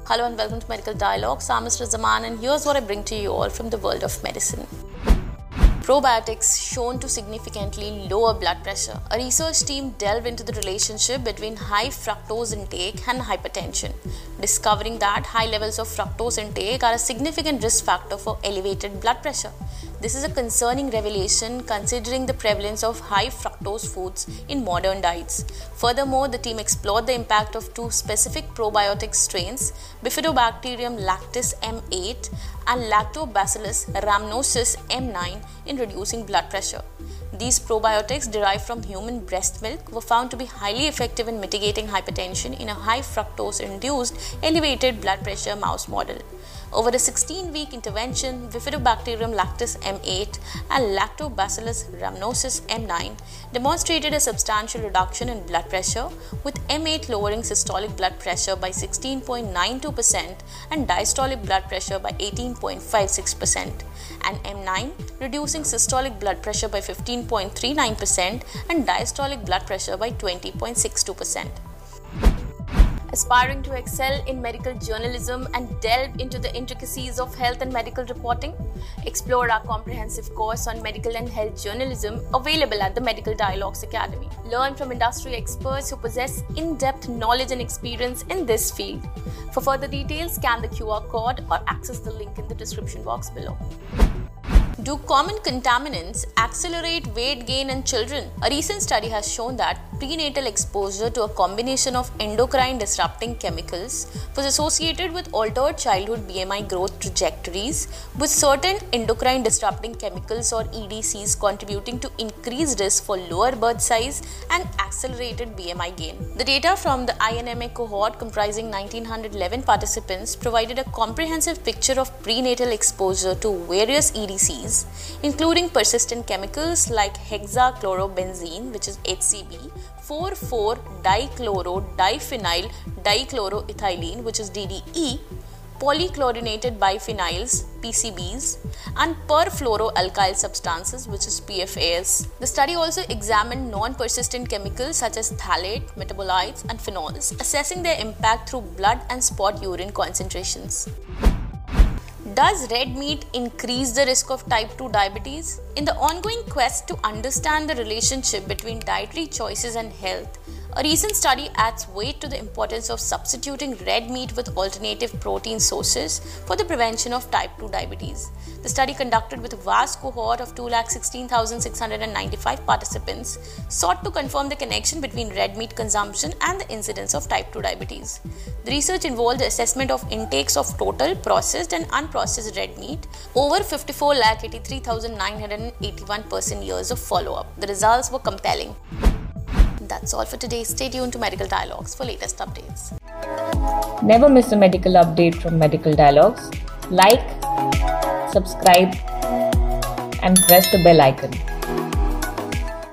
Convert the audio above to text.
Hello and welcome to Medical Dialogues. I'm Mr. Zaman and here's what I bring to you all from the world of medicine. Probiotics shown to significantly lower blood pressure. A research team delved into the relationship between high fructose intake and hypertension, discovering that high levels of fructose intake are a significant risk factor for elevated blood pressure. This is a concerning revelation considering the prevalence of high fructose foods in modern diets. Furthermore, the team explored the impact of two specific probiotic strains, Bifidobacterium lactis M8 and Lactobacillus rhamnosus M9, in reducing blood pressure. These probiotics derived from human breast milk were found to be highly effective in mitigating hypertension in a high fructose induced elevated blood pressure mouse model. Over a 16-week intervention, Bifidobacterium lactis M8 and Lactobacillus rhamnosus M9 demonstrated a substantial reduction in blood pressure, with M8 lowering systolic blood pressure by 16.92% and diastolic blood pressure by 18.56%, and M9 reducing systolic blood pressure by 15.39% and diastolic blood pressure by 20.62%. Aspiring to excel in medical journalism and delve into the intricacies of health and medical reporting? Explore our comprehensive course on medical and health journalism available at the Medical Dialogues Academy. Learn from industry experts who possess in-depth knowledge and experience in this field. For further details, scan the QR code or access the link in the description box below. Do common contaminants accelerate weight gain in children? A recent study has shown that prenatal exposure to a combination of endocrine disrupting chemicals was associated with altered childhood BMI growth trajectories, with certain endocrine disrupting chemicals or EDCs contributing to increased risk for lower birth size and accelerated BMI gain. The data from the INMA cohort, comprising 1911 participants, provided a comprehensive picture of prenatal exposure to various EDCs, including persistent chemicals like hexachlorobenzene, which is HCB, 4,4-dichloro-diphenyl dichloroethylene, which is DDE, polychlorinated biphenyls, PCBs, and perfluoroalkyl substances, which is PFAS. The study also examined non-persistent chemicals such as phthalate, metabolites, and phenols, assessing their impact through blood and spot urine concentrations. Does red meat increase the risk of type 2 diabetes? In the ongoing quest to understand the relationship between dietary choices and health, a recent study adds weight to the importance of substituting red meat with alternative protein sources for the prevention of type 2 diabetes. The study, conducted with a vast cohort of 216,695 participants, sought to confirm the connection between red meat consumption and the incidence of type 2 diabetes. The research involved the assessment of intakes of total processed and unprocessed red meat over 54,83,981 person-years of follow-up. The results were compelling. That's all for today. Stay tuned to Medical Dialogues for latest updates. Never miss a medical update from Medical Dialogues. Like, subscribe, and press the bell icon.